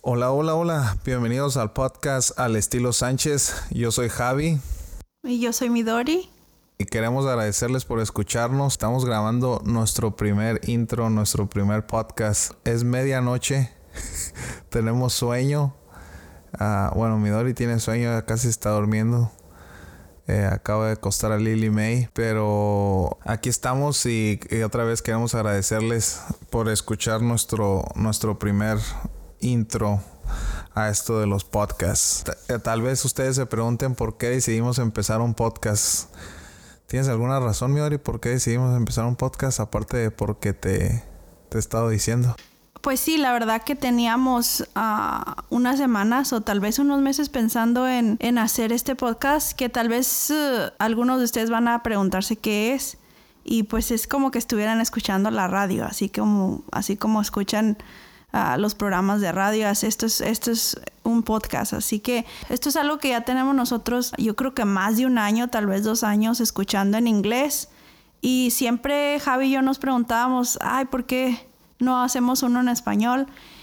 Hola, hola, hola. Bienvenidos al podcast Al Estilo Sánchez. Yo soy Javi. Y yo soy Midori. Y queremos agradecerles por escucharnos. Estamos grabando nuestro primer intro, nuestro primer podcast. Es medianoche. Tenemos sueño. Bueno, Midori tiene sueño, ya casi está durmiendo. Acaba de acostar a Lily May. Pero aquí estamos y otra vez queremos agradecerles por escuchar nuestro primer intro a esto de los podcasts. Tal vez ustedes se pregunten por qué decidimos empezar un podcast. ¿Tienes alguna razón, Midori, por qué decidimos empezar un podcast? Aparte de porque te he estado diciendo. Pues sí, la verdad que teníamos unas semanas o tal vez unos meses pensando en hacer este podcast, que tal vez algunos de ustedes van a preguntarse qué es. Y pues es como que estuvieran escuchando la radio, así como escuchan los programas de radio. Esto es un podcast, así que esto es algo que ya tenemos nosotros, yo creo que más de un año, tal vez 2 años escuchando en inglés, y siempre Javi y yo nos preguntábamos, ¿por qué no hacemos uno en español?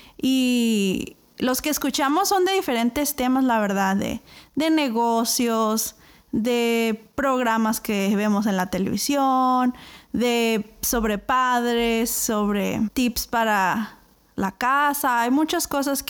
Y los que escuchamos son de diferentes temas, la verdad, de negocios, de programas que vemos en la televisión, sobre padres, sobre tips para la casa. Hay muchos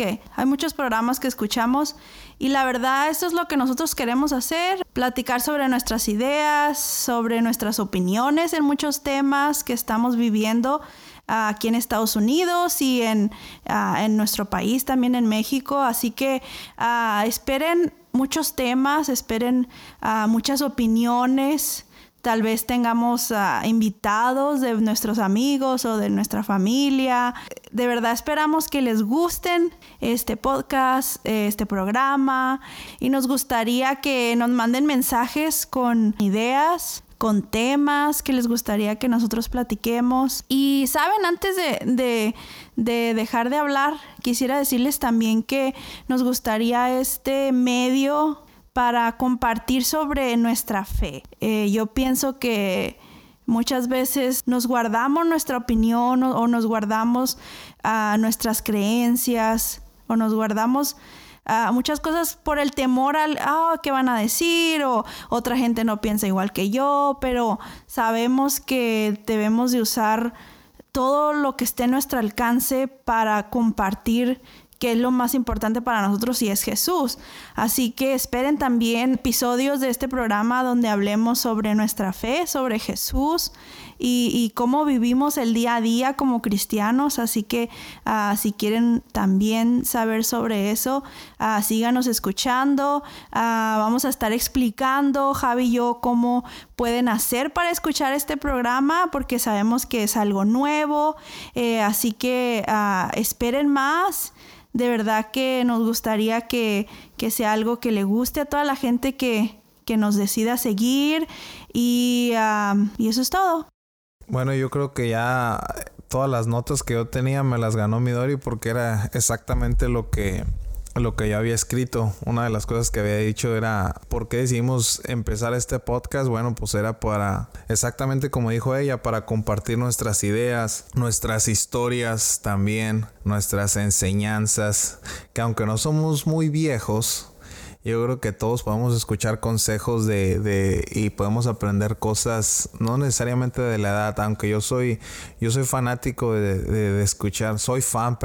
programas que escuchamos, y la verdad esto es lo que nosotros queremos hacer: platicar sobre nuestras ideas, sobre nuestras opiniones en muchos temas que estamos viviendo aquí en Estados Unidos y en nuestro país, también en México. Así que esperen muchos temas, esperen muchas opiniones. Tal vez tengamos invitados de nuestros amigos o de nuestra familia. De verdad esperamos que les gusten este podcast, este programa. Y nos gustaría que nos manden mensajes con ideas, con temas que les gustaría que nosotros platiquemos. Y saben, antes de dejar de hablar, quisiera decirles también que nos gustaría este medio para compartir sobre nuestra fe. Yo pienso que muchas veces nos guardamos nuestra opinión o nos guardamos nuestras creencias, o nos guardamos muchas cosas por el temor al ¿qué van a decir? O otra gente no piensa igual que yo. Pero sabemos que debemos de usar todo lo que esté a nuestro alcance para compartir que es lo más importante para nosotros, y es Jesús. Así que esperen también episodios de este programa donde hablemos sobre nuestra fe, sobre Jesús y cómo vivimos el día a día como cristianos. Así que si quieren también saber sobre eso, síganos escuchando. Vamos a estar explicando, Javi y yo, cómo pueden hacer para escuchar este programa, porque sabemos que es algo nuevo. Así que esperen más. De verdad que nos gustaría que sea algo que le guste a toda la gente que nos decida seguir. Y eso es todo. Bueno, yo creo que ya todas las notas que yo tenía me las ganó Midori, porque era exactamente lo que yo había escrito. Una de las cosas que había dicho era ¿por qué decidimos empezar este podcast? Bueno, pues era para, exactamente como dijo ella, para compartir nuestras ideas, nuestras historias también, nuestras enseñanzas, que aunque no somos muy viejos, yo creo que todos podemos escuchar consejos y podemos aprender cosas, no necesariamente de la edad, aunque yo soy fanático de escuchar, soy fan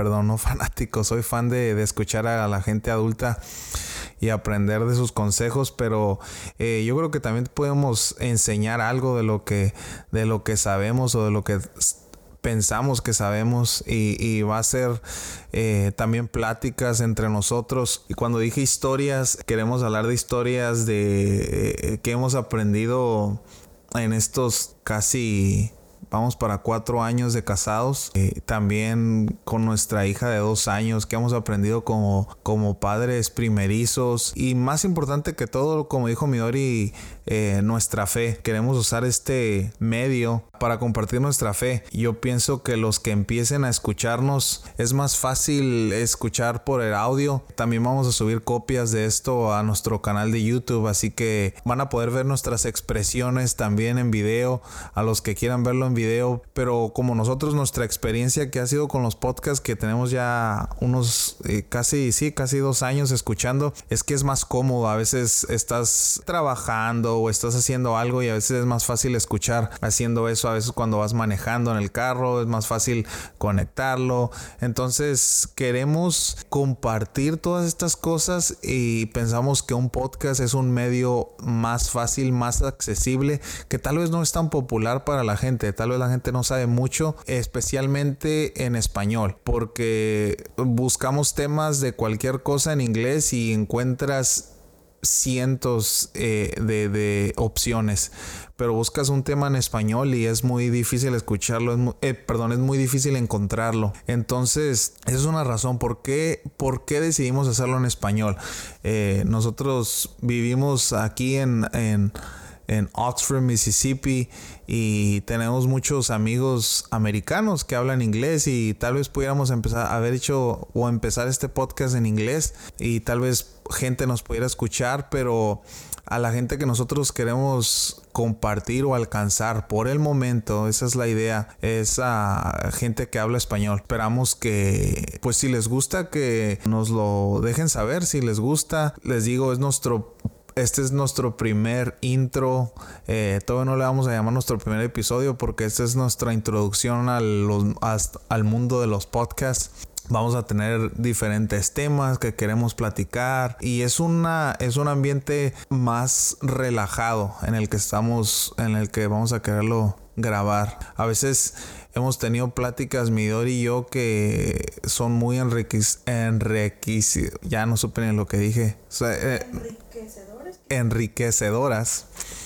de escuchar a la gente adulta y aprender de sus consejos. Pero yo creo que también podemos enseñar algo de lo que sabemos o de lo que pensamos que sabemos, y va a ser también pláticas entre nosotros. Y cuando dije historias, queremos hablar de historias que hemos aprendido en estos casi, vamos para 4 años de casados. También con nuestra hija de 2 años, que hemos aprendido como padres primerizos. Y más importante que todo, como dijo Midori, nuestra fe. Queremos usar este medio para compartir nuestra fe. Yo pienso que los que empiecen a escucharnos, es más fácil escuchar por el audio. También vamos a subir copias de esto a nuestro canal de YouTube, así que van a poder ver nuestras expresiones también en video, a los que quieran verlo en video. Pero como nosotros, nuestra experiencia que ha sido con los podcasts, que tenemos ya unos casi 2 años escuchando, es que es más cómodo. A veces estás trabajando o estás haciendo algo y a veces es más fácil escuchar haciendo eso. A veces cuando vas manejando en el carro es más fácil conectarlo. Entonces queremos compartir todas estas cosas y pensamos que un podcast es un medio más fácil, más accesible, que tal vez no es tan popular para la gente. Tal vez la gente no sabe mucho, especialmente en español, porque buscamos temas de cualquier cosa en inglés y encuentras cientos de opciones, pero buscas un tema en español y es muy difícil escucharlo, es muy difícil encontrarlo. Entonces esa es una razón por qué decidimos hacerlo en español. Nosotros vivimos aquí en Oxford, Mississippi, y tenemos muchos amigos americanos que hablan inglés, y tal vez pudiéramos empezar este podcast en inglés y tal vez gente nos pudiera escuchar, pero a la gente que nosotros queremos compartir o alcanzar por el momento, esa es la idea, es a gente que habla español. Esperamos que, pues, si les gusta, que nos lo dejen saber. Si les gusta, les digo, este es nuestro primer intro. Todavía no le vamos a llamar nuestro primer episodio, porque esta es nuestra introducción al mundo de los podcasts. Vamos a tener diferentes temas que queremos platicar, y es un ambiente más relajado en el que vamos a quererlo grabar. A veces hemos tenido pláticas, Midori y yo, que son muy ya no supe ni lo que dije. O sea, enriquecedoras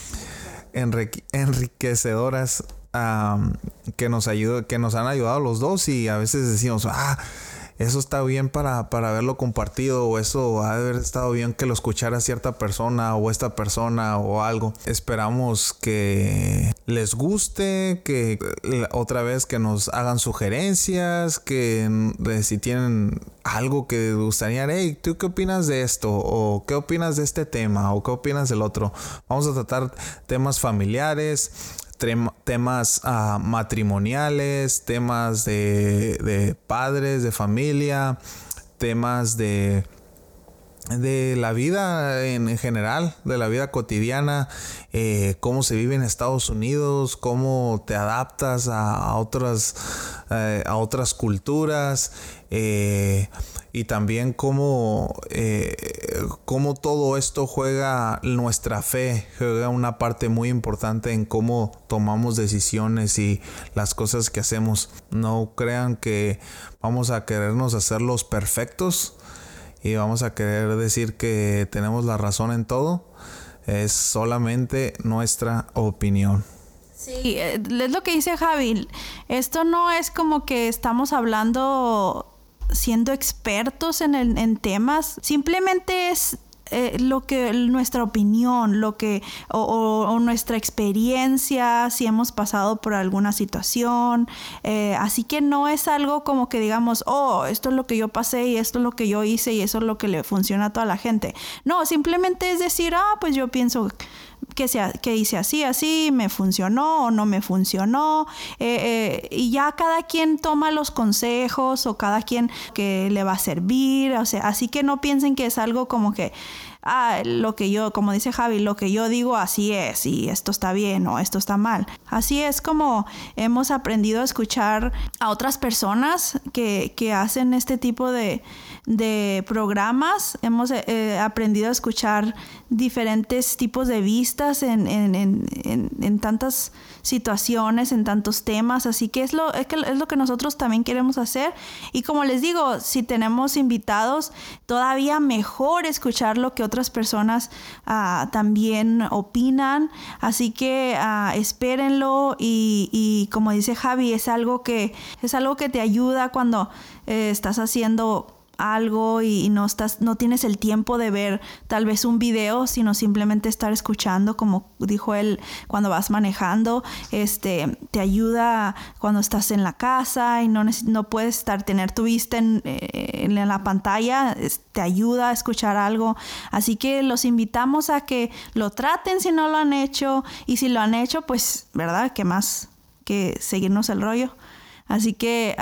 que nos han ayudado los dos, y a veces decimos, eso está bien para haberlo compartido, o eso ha de haber estado bien que lo escuchara cierta persona o esta persona o algo. Esperamos que les guste, que otra vez que nos hagan sugerencias, que si tienen algo que les gustaría, hey, ¿tú qué opinas de esto? ¿O qué opinas de este tema? ¿O qué opinas del otro? Vamos a tratar temas familiares, temas matrimoniales, temas de padres, de familia, temas de la vida en general, de la vida cotidiana, cómo se vive en Estados Unidos, cómo te adaptas a otras culturas, y también cómo todo esto nuestra fe juega una parte muy importante en cómo tomamos decisiones y las cosas que hacemos. No crean que vamos a querernos hacer los perfectos y vamos a querer decir que tenemos la razón en todo. Es solamente nuestra opinión. Sí, es lo que dice Javi. Esto no es como que estamos hablando siendo expertos en temas. Simplemente es nuestra opinión, o nuestra experiencia, si hemos pasado por alguna situación. Así que no es algo como que digamos, esto es lo que yo pasé y esto es lo que yo hice y eso es lo que le funciona a toda la gente. No, simplemente es decir, pues yo pienso que hice así, me funcionó o no me funcionó, y ya cada quien toma los consejos, o cada quien que le va a servir. O sea, así que no piensen que es algo como que lo que yo, como dice Javi, lo que yo digo así es, y esto está bien o esto está mal. Así es como hemos aprendido a escuchar a otras personas que hacen este tipo de programas. Hemos aprendido a escuchar diferentes tipos de vistas en tantas situaciones, en tantos temas. Así que es lo que nosotros también queremos hacer. Y como les digo, si tenemos invitados, todavía mejor escuchar lo que otras personas también opinan. Así que espérenlo, y como dice Javi, es algo que te ayuda cuando estás haciendo algo y no tienes el tiempo de ver tal vez un video, sino simplemente estar escuchando, como dijo él, cuando vas manejando, te ayuda cuando estás en la casa y no puedes tener tu vista en la pantalla, te ayuda a escuchar algo. Así que los invitamos a que lo traten si no lo han hecho, y si lo han hecho, pues, ¿verdad? ¿Qué más que seguirnos el rollo? Así que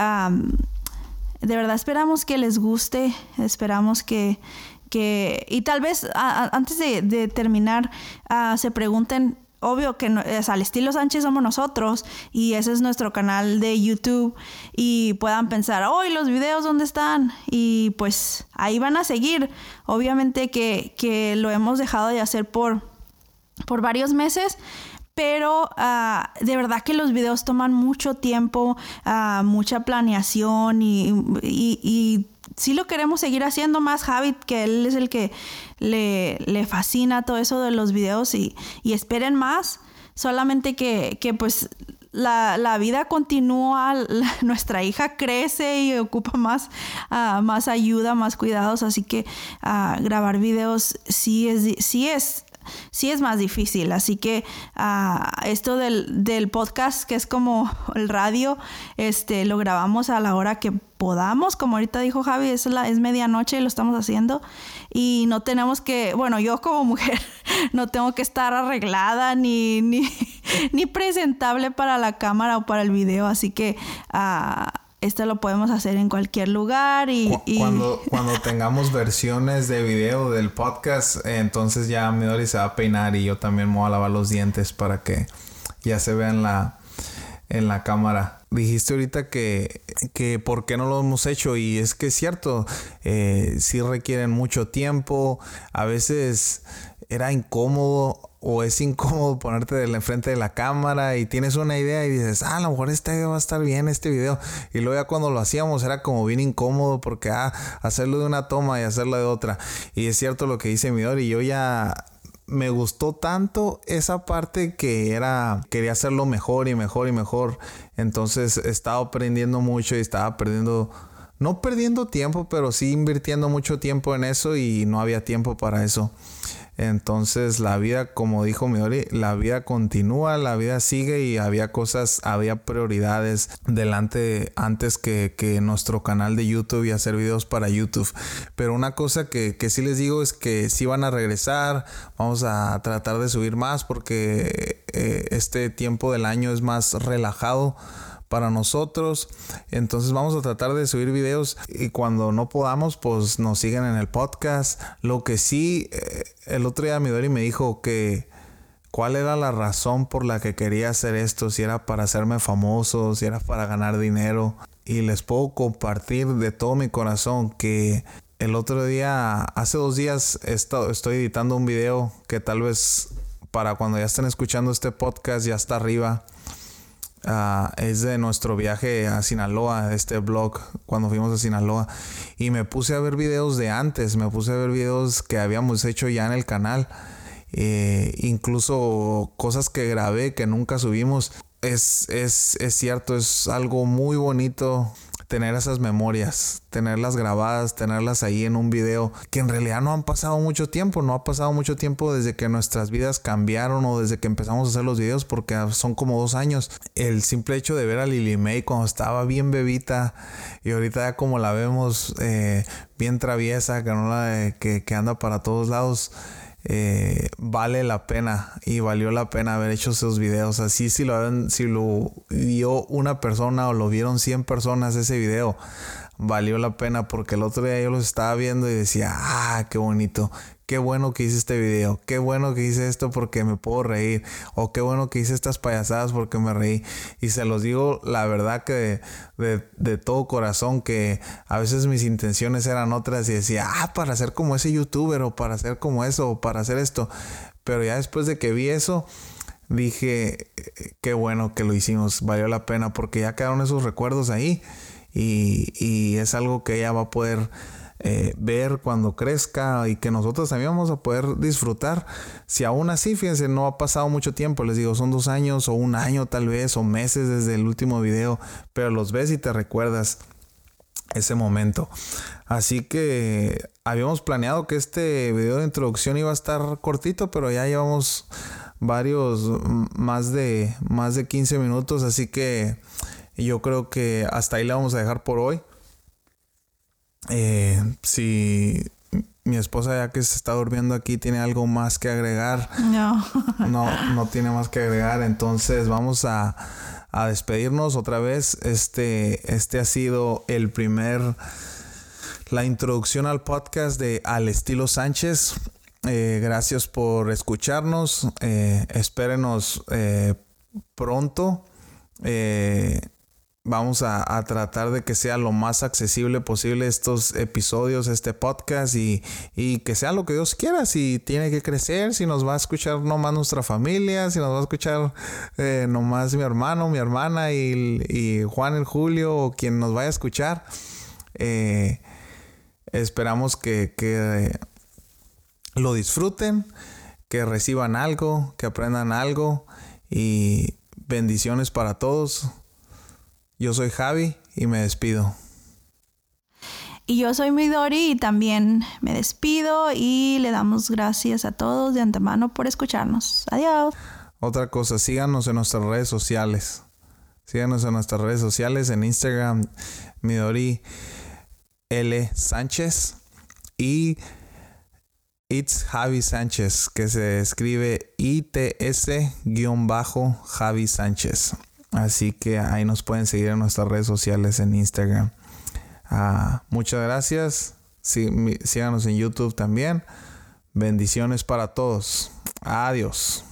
de verdad esperamos que les guste, esperamos que y tal vez antes de terminar se pregunten, obvio que al estilo Sánchez somos nosotros y ese es nuestro canal de YouTube, y puedan pensar, ¿y los videos dónde están? Y pues ahí van a seguir. Obviamente que lo hemos dejado de hacer por varios meses, pero de verdad que los videos toman mucho tiempo, mucha planeación y sí lo queremos seguir haciendo más. Javi, que él es el que le fascina todo eso de los videos, y esperen más. Solamente que pues la vida continúa, nuestra hija crece y ocupa más ayuda, más cuidados, así que grabar videos sí es más difícil. Así que esto del podcast, que es como el radio, lo grabamos a la hora que podamos. Como ahorita dijo Javi, es medianoche y lo estamos haciendo. Y no tenemos que, bueno, yo como mujer no tengo que estar arreglada ni presentable para la cámara o para el video. Así que esto lo podemos hacer en cualquier lugar Cuando tengamos versiones de video del podcast, entonces ya Midori se va a peinar y yo también me voy a lavar los dientes para que ya se vea en la cámara. Dijiste ahorita que por qué no lo hemos hecho, y es que es cierto, sí requieren mucho tiempo, a veces era incómodo o es incómodo ponerte enfrente de la cámara y tienes una idea y dices, a lo mejor va a estar bien este video, y luego ya cuando lo hacíamos era como bien incómodo porque hacerlo de una toma y hacerlo de otra. Y es cierto lo que dice Midori, yo ya me gustó tanto esa parte que quería hacerlo mejor y mejor y mejor. Entonces estaba aprendiendo mucho y estaba no perdiendo tiempo, pero sí invirtiendo mucho tiempo en eso, y no había tiempo para eso. Entonces la vida, como dijo Midori, la vida continúa, la vida sigue, y había prioridades delante antes que nuestro canal de YouTube y hacer videos para YouTube. Pero una cosa que sí les digo es que sí van a regresar, vamos a tratar de subir más porque este tiempo del año es más relajado para nosotros. Entonces vamos a tratar de subir videos, y cuando no podamos, pues nos siguen en el podcast. Lo que sí, el otro día Midori me dijo que cuál era la razón por la que quería hacer esto, si era para hacerme famoso, si era para ganar dinero. Y les puedo compartir de todo mi corazón que el otro día, hace 2 días, estoy editando un video que tal vez para cuando ya estén escuchando este podcast ya está arriba. Es de nuestro viaje a Sinaloa, este vlog, cuando fuimos a Sinaloa, y me puse a ver videos de antes, me puse a ver videos que habíamos hecho ya en el canal, incluso cosas que grabé que nunca subimos. Es cierto, es algo muy bonito tener esas memorias, tenerlas grabadas, tenerlas ahí en un video, que en realidad no ha pasado mucho tiempo desde que nuestras vidas cambiaron o desde que empezamos a hacer los videos, porque son como 2 años. El simple hecho de ver a Lily May cuando estaba bien bebita, y ahorita ya como la vemos bien traviesa, que anda para todos lados, vale la pena, y valió la pena haber hecho esos videos. Así si lo vio una persona o lo vieron 100 personas ese video, valió la pena, porque el otro día yo los estaba viendo y decía, qué bonito, qué bueno que hice este video, qué bueno que hice esto porque me puedo reír, o qué bueno que hice estas payasadas porque me reí. Y se los digo la verdad que de todo corazón, que a veces mis intenciones eran otras y decía, para ser como ese youtuber, o para hacer como eso, o para hacer esto. Pero ya después de que vi eso, dije, qué bueno que lo hicimos, valió la pena, porque ya quedaron esos recuerdos ahí, y es algo que ella va a poder ver cuando crezca, y que nosotros también vamos a poder disfrutar. Si aún así, fíjense, no ha pasado mucho tiempo, les digo, son 2 años o 1 año tal vez, o meses desde el último video, pero los ves y te recuerdas. ese momento. Así que habíamos planeado que este video de introducción iba a estar cortito, pero ya llevamos más de 15 minutos, así que yo creo que hasta ahí la vamos a dejar por hoy. Si mi esposa, ya que se está durmiendo aquí, tiene algo más que agregar. No tiene más que agregar. Entonces vamos a despedirnos otra vez. Este ha sido la introducción al podcast de Al Estilo Sánchez. Gracias por escucharnos. Espérenos pronto. Vamos a tratar de que sea lo más accesible posible estos episodios, este podcast, y que sea lo que Dios quiera. Si tiene que crecer, si nos va a escuchar nomás nuestra familia, si nos va a escuchar nomás mi hermano, mi hermana y Juan, el Julio, o quien nos vaya a escuchar. Esperamos que lo disfruten, que reciban algo, que aprendan algo, y bendiciones para todos. Yo soy Javi y me despido. Y yo soy Midori y también me despido y le damos gracias a todos de antemano por escucharnos. Adiós. Otra cosa, síganos en nuestras redes sociales. Síganos en nuestras redes sociales, en Instagram, Midori L. Sánchez, y It's Javi Sánchez, que se escribe ITS-Javi Sánchez. Así que ahí nos pueden seguir en nuestras redes sociales en Instagram. Muchas gracias. Síganos en YouTube también. Bendiciones para todos. Adiós.